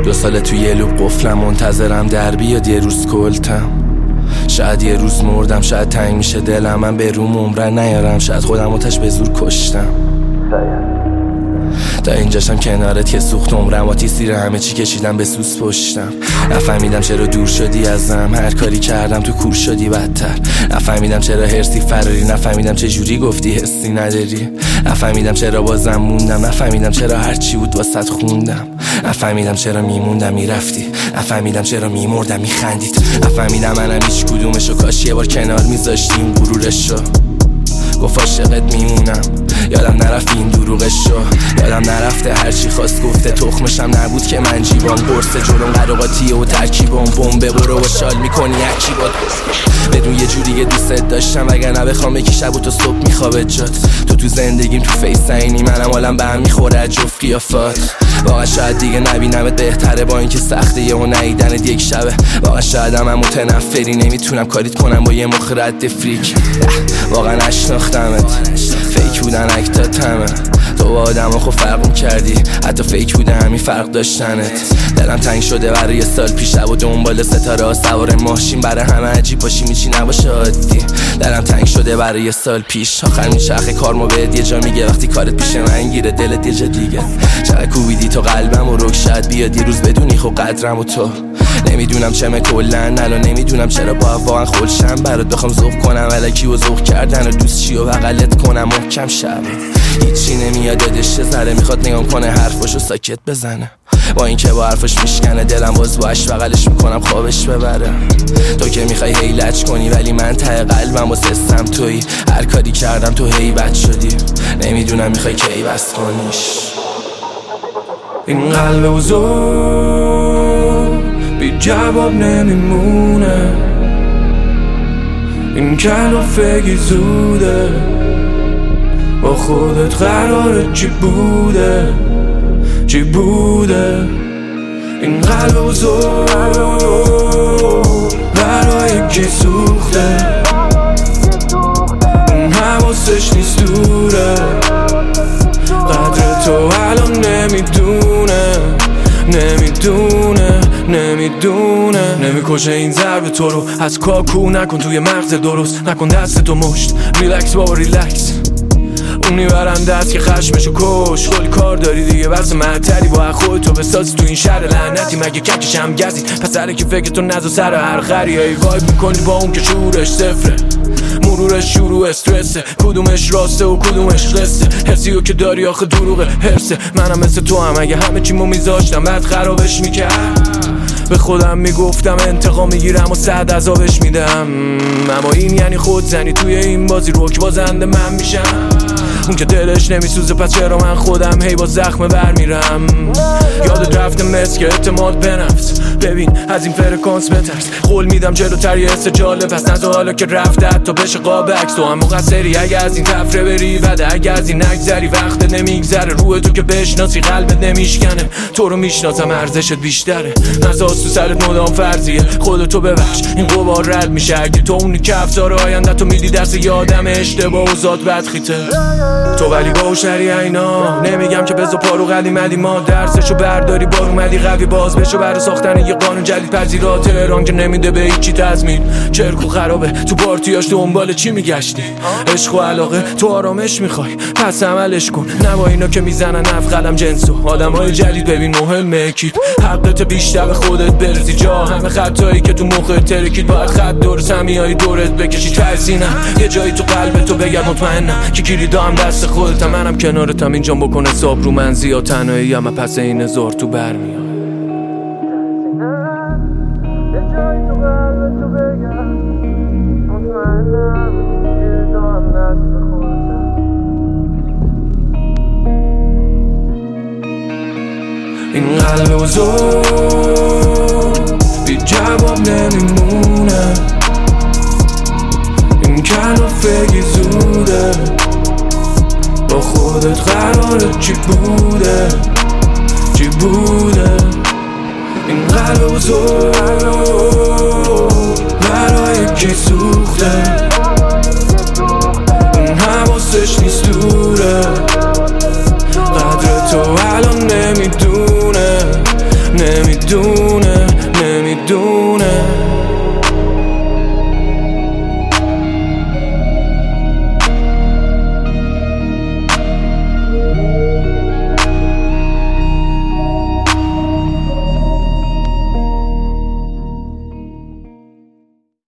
2 سال توی یه لوب قفلم، منتظرم در بیاد یه روز کلتم. شاید یه روز مردم، شاید تنگ میشه دلم، من به روم عمرن نیارم، شاید خودم آتش به زور کشتم. تا اینجاشم کنارت که سوخت عمرم، آتی سیر همه چی کشیدم به سوس پشتم. نفهمیدم چرا دور شدی ازم، هر کاری کردم تو کور شدی بدتر. نفهمیدم چرا هرسی فراری، نفهمیدم چه جوری گفتی حسی نداری. نفهمیدم چرا بازم موندم، نفهمیدم چرا هرچی بود واسط خوندم. نفهمیدم چرا میموندم میرفتی، نفهمیدم چرا میمردم میخندید. نفهمیدم منم هیچ کدومشو، کاش یه بار کنار میذاشتیم غرورشو. گفت عاشقت میمونم، یادم نرفت این دروغشو. یادم نرفته هرچی خواست گفته، تخمشم نبود که من جیبام قرص جلوم قراقاتیه و ترکیبم بمبه. برو و شال میکنی هرچی باد بدون یه جوری دوستت داشتم، وگرنه بخوام یکی شب و تا صبح میخوابه جات. تو زندگیم تو فیسینی، منم حالم به هم میخوره از جفت قیافات. واقعا شاید دیگه نبینمت بهتره، با اینکه سخته یهو ندیدنت یک شبه. واقعا شاید هم متنفری، نمیتونم کاریت کنم با یه مخ رد فریک. واقعا نشناختمت، فیک بودن اکتاتمه. تو با آدم خب فرق کردی، حتی فیک بوده همین فرق داشتنت. دلم تنگ شده برای سال پیش، و دنبال ستاره ها سوار ماشین، برای همه عجیب باشی میچی نباشه عادی. دلم تنگ شده برای سال پیش، آخر میچرخه کارمو بهت یه جا میگه، وقتی کارت پیش من گیره دلت یه جا دیگه. چقدر کوبیدی تو قلبم و رک، شاید بیاد یه روز بدونی خب قدرم و تو. نمیدونم چمه کلن الان، نمیدونم چرا با واقعا خلشم برات بخوام ذوق کنم الکی و ذوق کردن و دوست چی و بغلت کنم محکم شب. هیچی نمیاد یادش ذره، میخواد نگام کنه حرفاشو ساکت بزنه. با اینکه با حرفش میشکنه دلم، باز باش بغلش میکنم خوابش ببره. تو که میخوای هیلج کنی ولی من ته قلبم و سستم تویی. هر کاری کردم تو هیبت شدی، نمیدونم میخوای کی بس کنیش. این قلب بزرگ بی جواب نمیمونه، این کلافگی زوده، با خودت قراره چی بوده چی بوده. این قلب بزرگ برای کی سوخته، اون حواسش نیست دوره، قدر تو الان نمیدونه. نمیکشه این ضرب تو رو، از کاکو نکن توی مغز درست، نکن دست تو مشت. ریلکس بابا ریلکس، اونی برنده است که خشمشو کش. خیلی کار داری دیگه، بس معطلی با خودتو بسازی تو این شهر لعنتی. مگه ککش هم گزی پسره که فکر تو نزو سر هر خری. ای وایب میکنی با اون که شعورش صفره، مرورش شروع استرسه، کدومش راسته و کدومش قصه. حسیو که داری آخه دروغه حرسه. منم مثل تو هم اگه همه چیمو میذاشتم بعد خرابش میکرد، به خودم میگفتم انتقام میگیرم و 100 عذابش میدم. اما این یعنی خود زنی توی این بازی، رک بازنده من میشم. اون که دلش نمیسوزه پس چرا من خودم هی با زخم برمیرم. یادت رفته مثل که اعتماد به نفس، ببین از این فرکانس بترس. قول میدم جلوتر یه حس جالب پس نزا حالا که رفته حتی بشه قاب عکس. تو هم مقصری اگه از این تفره بری بده، اگه از این نگذری وقت نمیگذره. روح تو که بشناسی قلبت نمیشکنه، تو رو میشناسم ارزشت بیشتره. نزاز تو سرت مدام فرضیه، خودتو ببخش این غبار رد میشه. اگه تو اونی که افزار آینده تو میدی دست یادم اشتباه و زاد بدخیته. تو ولی با شری اینا نمیگم که بزا پارو قدیمدی ما درسشو برداری بار اومدی قوی باز بشو برای ساختن یه قانون جدید. پذیرات تهران که نمیده به هیچی تضمین، چرک و خرابه تو پارتیاش دنبال چی میگشتی؟ عشق و علاقه تو آرامش میخوای پس عملش کن، نبا اینا که میزنن اف قلم جنسو. آدمای جدید ببین مهمه اکیپ، حقت بیشتر به خودت برسی. جا همه خطایی که تو مخت ترکید باید خط دور سمیای دورت بکشی. ترسینم یه جایی تو قلب تو بگرد مطمئنم که کلیدا هم دست خودتم. منم کنارتم اینجام بکن حساب رو من زیاد تنهایی اما پس این هزار تو برمیاد. این قلب بزرگ بی جواب نمیمونه، این کلافگی زوده، با خودت قراره چی بوده این قلب بزرگ برای کی سوخته، اون حواسش نیست دوره، قدر تو الان نمیدونه میمونه